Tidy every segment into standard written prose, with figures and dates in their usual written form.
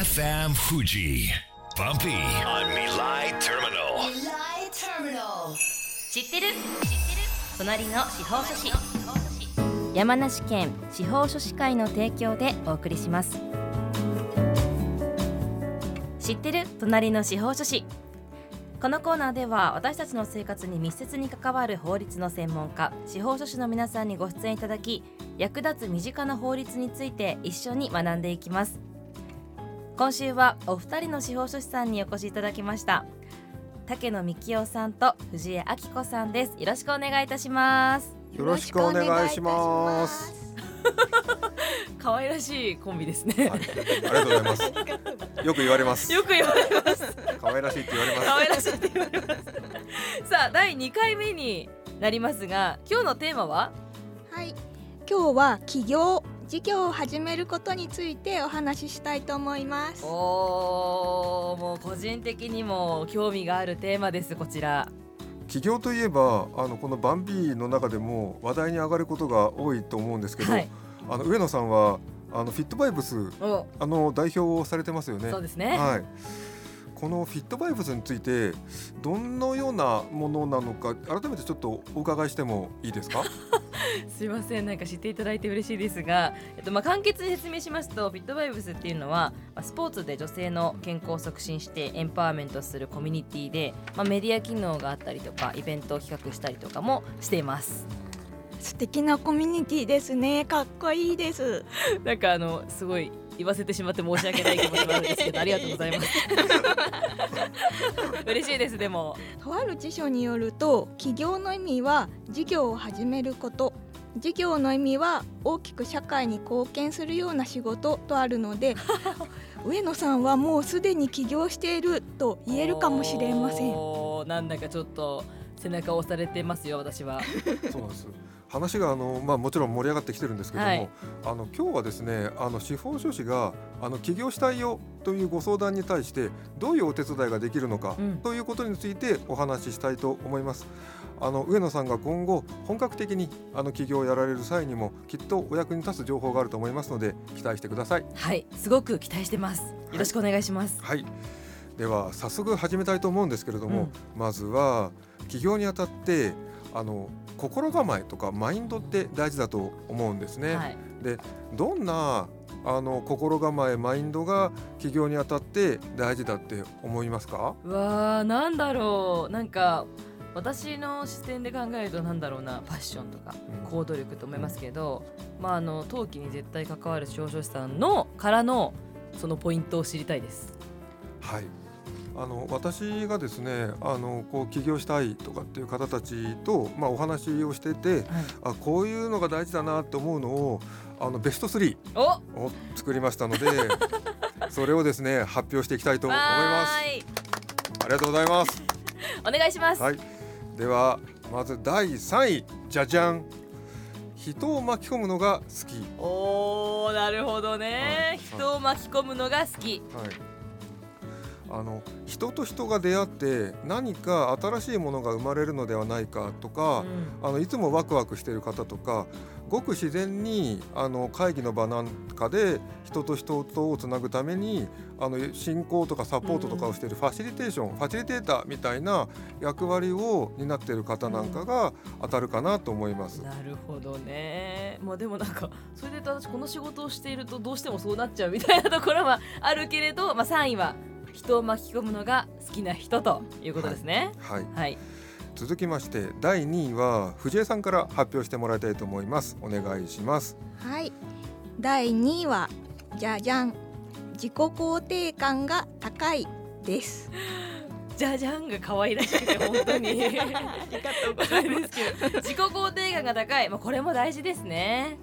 FM Fuji Bumpy on Milai Terminal。 知ってる隣の司法書士、山梨県司法書士会の提供でお送りします。知ってる隣の司法書士。このコーナーでは私たちの生活に密接に関わる法律の専門家、司法書士の皆さんにご出演いただき、役立つ身近な法律について一緒に学んでいきます。今週はお二人の司法書士さんにお越しいただきました。竹野幹夫さんと藤江明子さんです。よろしくお願いいたします。 よろしくお願いします。 可愛らしいコンビですね、 はい、ありがとうございます。よく言われます。 よく言われます。 可愛らしいって言われます。 可愛らしいって言われます。さあ、第2回目になりますが、今日のテーマは、 はい、今日は起業事業を始めることについてお話ししたいと思います。 もう個人的にも興味があるテーマです。こちら起業といえばこのバンビーの中でも話題に上がることが多いと思うんですけど、はい、上野さんはフィットバイブス代表をされてますよね。 そうですね、 はい、このフィットバイブスについてどのようなものなのか改めてちょっとお伺いしてもいいですか？ すいません、なんか知っていただいて嬉しいですが、簡潔に説明しますと、フィットバイブスっていうのはスポーツで女性の健康を促進してエンパワーメントするコミュニティで、メディア機能があったりとかイベントを企画したりとかもしています。 素敵なコミュニティですね。かっこいいです。 なんかすごい言わせてしまって申し訳ない気持ちもあるんですけどありがとうございます。嬉しいです。でもとある辞書によると、起業の意味は事業を始めること、事業の意味は大きく社会に貢献するような仕事とあるので上野さんはもうすでに起業していると言えるかもしれません。 なんだかちょっと背中を押されてますよ、私は。 そうなんです。話がもちろん盛り上がってきてるんですけども、はい、今日はですね司法書士が起業したいよというご相談に対してどういうお手伝いができるのか、ということについてお話ししたいと思います。上野さんが今後本格的に起業をやられる際にもきっとお役に立つ情報があると思いますので期待してください。 はい、すごく期待してます。よろしくお願いします。 はい、はい、では早速始めたいと思うんですけれども、まずは起業にあたって心構えとかマインドって大事だと思うんですね。はい、でどんな心構えマインドが起業にあたって大事だって思いますか？ なんだろう、なんか私の視点で考えるとなんだろうな、ファッションとか行動力と思いますけど、登記に絶対関わる司法書士さんのからのそのポイントを知りたいです。 はい、私がですね起業したいとかっていう方たちと、お話をしてて、はい、こういうのが大事だなって思うのをベスト3を作りましたのでそれをですね発表していきたいと思います。ありがとうございます。 お願いします。 はい、ではまず第3位、じゃじゃん。人を巻き込むのが好き。 なるほどね、はい、人を巻き込むのが好き。 はい、人と人が出会って何か新しいものが生まれるのではないかとか、いつもワクワクしている方とか、ごく自然に会議の場なんかで人と人とをつなぐために進行とかサポートとかをしているファシリテーション、ファシリテーターみたいな役割を担っている方なんかが当たるかなと思います。 なるほどね。でもなんかそれで私この仕事をしているとどうしてもそうなっちゃうみたいなところはあるけれど、3位は人を巻き込むのが好きな人ということですね。 はい、 はい、 続きまして第2位は藤江さんから発表してもらいたいと思います。お願いします。 はい、第2位はじゃじゃん、自己肯定感が高いです。 じゃじゃんが可愛らしくて本当にありがとうございますけど、自己肯定感が高い、これも大事ですね。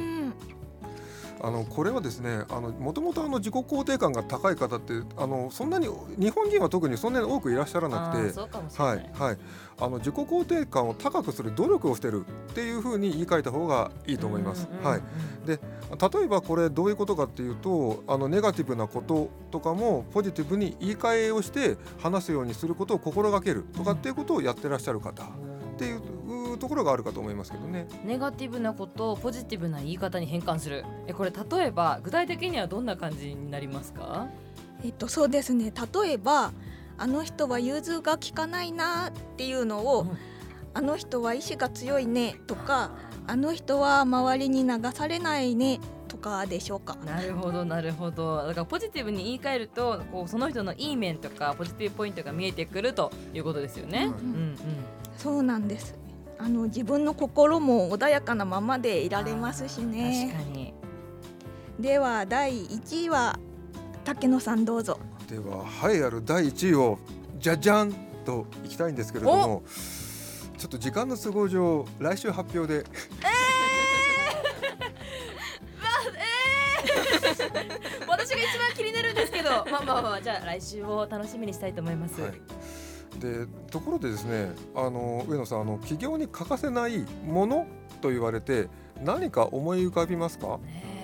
これはですねもともと自己肯定感が高い方ってそんなに日本人は特にそんなに多くいらっしゃらなくて、 そうかもしれない。 はい、自己肯定感を高くする努力をしているっていうふうに言い換えた方がいいと思います。はい、で例えばこれどういうことかっていうとネガティブなこととかもポジティブに言い換えをして話すようにすることを心がけるとかっていうことをやってらっしゃる方っていうところがあるかと思いますけどね。 ネガティブなことをポジティブな言い方に変換する。これ例えば具体的にはどんな感じになりますか？ そうですね、例えばあの人は融通が利かないなっていうのを、あの人は意志が強いねとか、あの人は周りに流されないねとかでしょうか。 なるほどなるほど。だからポジティブに言い換えるとその人のいい面とかポジティブポイントが見えてくるということですよね。 そうなんです。自分の心も穏やかなままでいられますしね。 確かに。 では第1位は竹野さんどうぞ。 では栄えある第1位をじゃじゃんといきたいんですけれども、ちょっと時間の都合上来週発表で私が一番気になるんですけどまあじゃあ来週を楽しみにしたいと思います。 でところでですね、上野さん、起業に欠かせないものと言われて何か思い浮かびますか？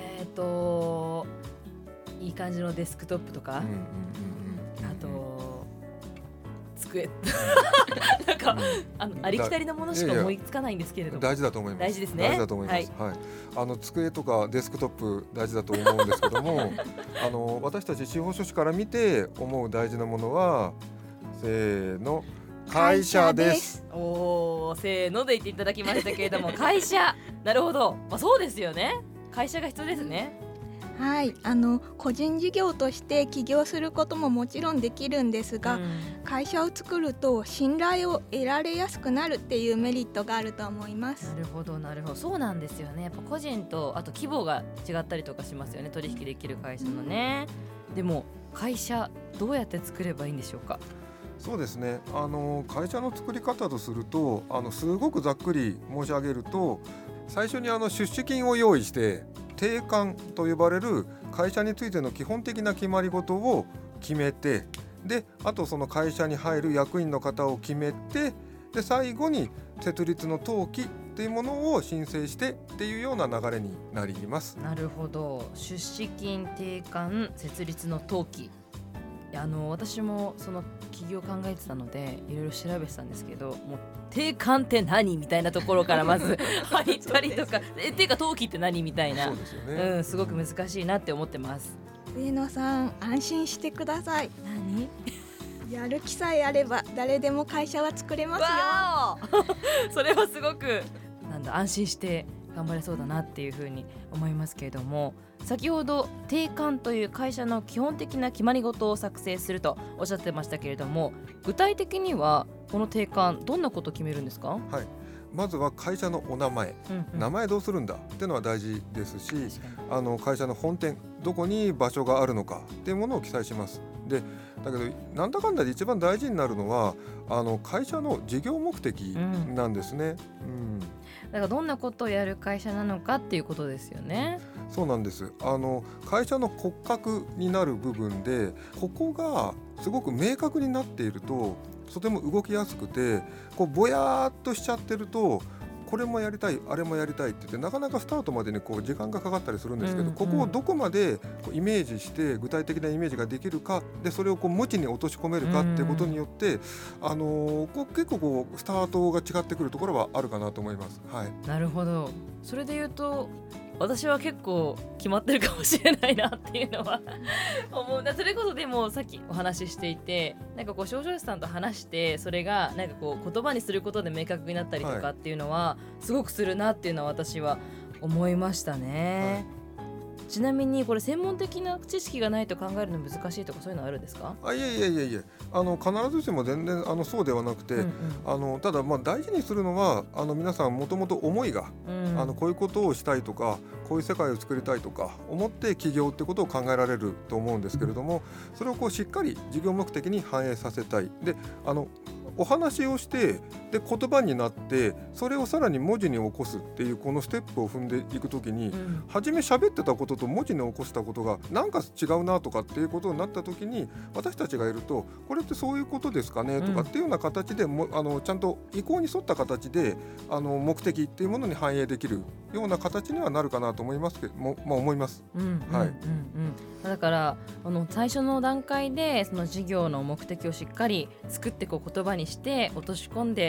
いい感じのデスクトップとか、あと机なんか、ありきたりのものしか思いつかないんですけれども、 大事だと思います。 大事ですね。 大事だと思います。机とかデスクトップ大事だと思うんですけども私たち司法書士から見て思う大事なものはせーの、会社です。 せーので言っていただきましたけれども会社、なるほど、そうですよね。会社が必要ですね。 はい、個人事業として起業することももちろんできるんですが、会社を作ると信頼を得られやすくなるっていうメリットがあると思います。 なるほどなるほど、そうなんですよね。やっぱ個人とあと規模が違ったりとかしますよね、取引できる会社のね。でも会社どうやって作ればいいんでしょうか？ そうですね、会社の作り方とするとすごくざっくり申し上げると、最初に出資金を用意して定款と呼ばれる会社についての基本的な決まり事を決めて、であとその会社に入る役員の方を決めて、で最後に設立の登記っていうものを申請してっていうような流れになります。 なるほど、出資金、定款、設立の登記。私もその企業を考えてたのでいろいろ調べてたんですけど、もう定款って何みたいなところからまず入ったりとかていうか登記って何みたいな、 そうですよね。 すごく難しいなって思ってます。 上野さん、安心してください。 何？ やる気さえあれば誰でも会社は作れますよ。 それはすごく安心して頑張れそうだなっていうふうに思いますけれども、先ほど定款という会社の基本的な決まり事を作成するとおっしゃってましたけれども、具体的にはこの定款どんなことを決めるんですか？ はい、まずは会社のお名前、名前どうするんだっていうのは大事ですし、会社の本店どこに場所があるのかっていうものを記載します。でだけどなんだかんだで一番大事になるのは会社の事業目的なんですね。 だからどんなことをやる会社なのかっていうことですよね。 そうなんです。会社の骨格になる部分でここがすごく明確になっているととても動きやすくて、ぼやーっとしちゃってるとこれもやりたいあれもやりたいって言ってなかなかスタートまでに時間がかかったりするんですけど、ここをどこまでイメージして具体的なイメージができるかで、それを文字に落とし込めるかっていうことによって結構スタートが違ってくるところはあるかなと思います。はい、 なるほど。それで言うと私は結構決まってるかもしれないなっていうのは思う。それこそでもさっきお話ししていて、司法書士さんと話してそれが言葉にすることで明確になったりとかっていうのはすごくするなっていうのは私は思いましたね。ちなみにこれ専門的な知識がないと考えるの難しいとかそういうのあるんですか？ いえ必ずしも全然そうではなくて、ただ大事にするのは皆さんもともと思いが、こういうことをしたいとかこういう世界を作りたいとか思って起業ってことを考えられると思うんですけれども、それをしっかり事業目的に反映させたい。でお話をしてで言葉になってそれをさらに文字に起こすっていうこのステップを踏んでいくときに、初め喋ってたことと文字に起こしたことがなんか違うなとかっていうことになったときに、私たちがいるとこれってそういうことですかねとかっていうような形でちゃんと意向に沿った形で目的っていうものに反映できるような形にはなるかなと思いますけど思います。 だから最初の段階でその事業の目的をしっかり作って言葉にして落とし込んで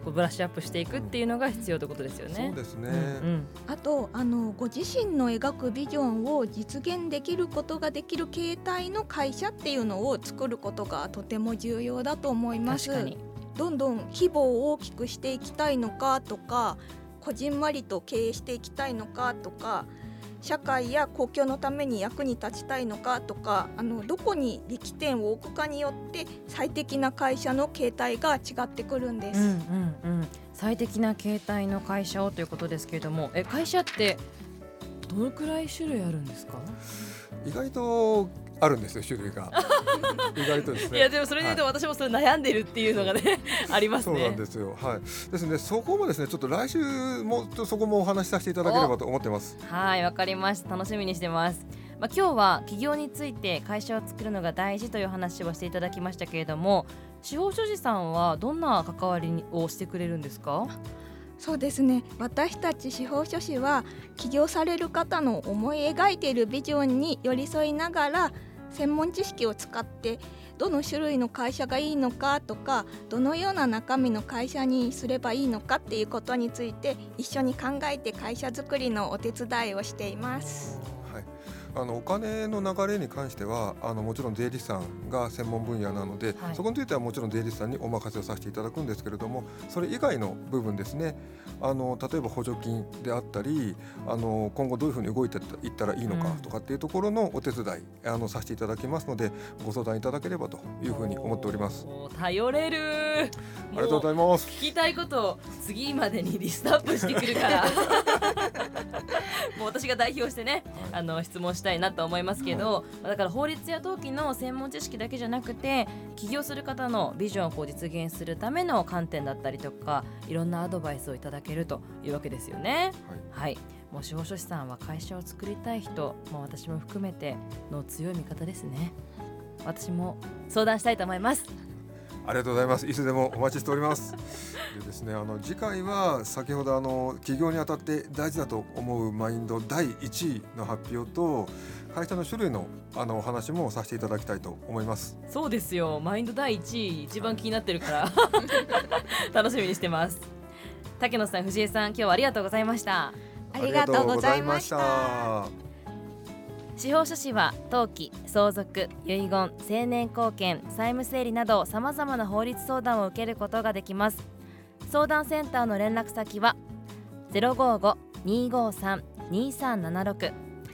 ブラッシュアップしていくっていうのが必要ということですよね。 そうですね、 あとご自身の描くビジョンを実現できることができる形態の会社っていうのを作ることがとても重要だと思います。 確かにどんどん規模を大きくしていきたいのかとか、こじんまりと経営していきたいのかとか、社会や公共のために役に立ちたいのかとか、どこに力点を置くかによって最適な会社の形態が違ってくるんです。 最適な形態の会社をということですけれども、会社ってどのくらい種類あるんですか？ 意外とあるんですよ、種類が意外とですね。 いやでもそれで言うと、私もそれ悩んでるっていうのがねありますね。 そうなんですよ、ですね、そこもですねちょっと来週もそこもお話しさせていただければと思ってます。 はい、わかりました。楽しみにしてます。今日は企業について会社を作るのが大事という話をしていただきましたけれども、司法書士さんはどんな関わりをしてくれるんですか？ そうですね、私たち司法書士は起業される方の思い描いているビジョンに寄り添いながら、専門知識を使ってどの種類の会社がいいのかとか、どのような中身の会社にすればいいのかっていうことについて一緒に考えて会社作りのお手伝いをしています。 お金の流れに関してはもちろん税理士さんが専門分野なので、そこについてはもちろん税理士さんにお任せをさせていただくんですけれども、それ以外の部分ですね、例えば補助金であったり、今後どういうふうに動いていったらいいのかとかっていうところのお手伝いさせていただきますので、ご相談いただければというふうに思っております。 頼れる。 ありがとうございます。 聞きたいことを次までにリストアップしてくるからもう私が代表してね、質問したいなと思いますけど、だから法律や登記の専門知識だけじゃなくて、起業する方のビジョンを実現するための観点だったりとか、いろんなアドバイスをいただけるというわけですよね。もう司法書士さんは会社を作りたい人、私も含めての強い味方ですね。私も相談したいと思います。 ありがとうございます。いつでもお待ちしております。でですね、次回は先ほど起業にあたって大事だと思うマインド第1位の発表と、会社の種類のお話もさせていただきたいと思います。 そうですよ、マインド第1位一番気になってるから楽しみにしてます。竹野さん、藤江さん、今日はありがとうございました。 ありがとうございました。 司法書士は登記、相続、遺言、成年後見、債務整理などさまざまな法律相談を受けることができます。相談センターの連絡先は 055-253-2376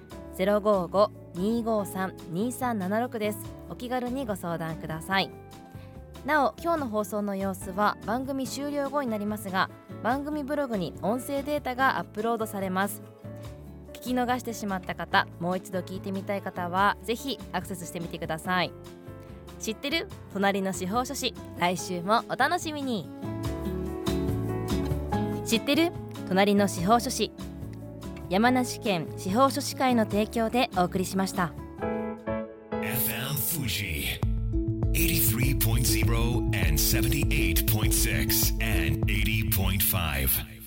055-253-2376 です。お気軽にご相談ください。なお、今日の放送の様子は番組終了後になりますが、番組ブログに音声データがアップロードされます。聞き逃してしまった方、もう一度聞いてみたい方はぜひアクセスしてみてください。知ってる？隣の司法書士、来週もお楽しみに。知ってる？隣の司法書士、山梨県司法書士会の提供でお送りしました。 FM Fuji 83.0 and 78.6 and 80.5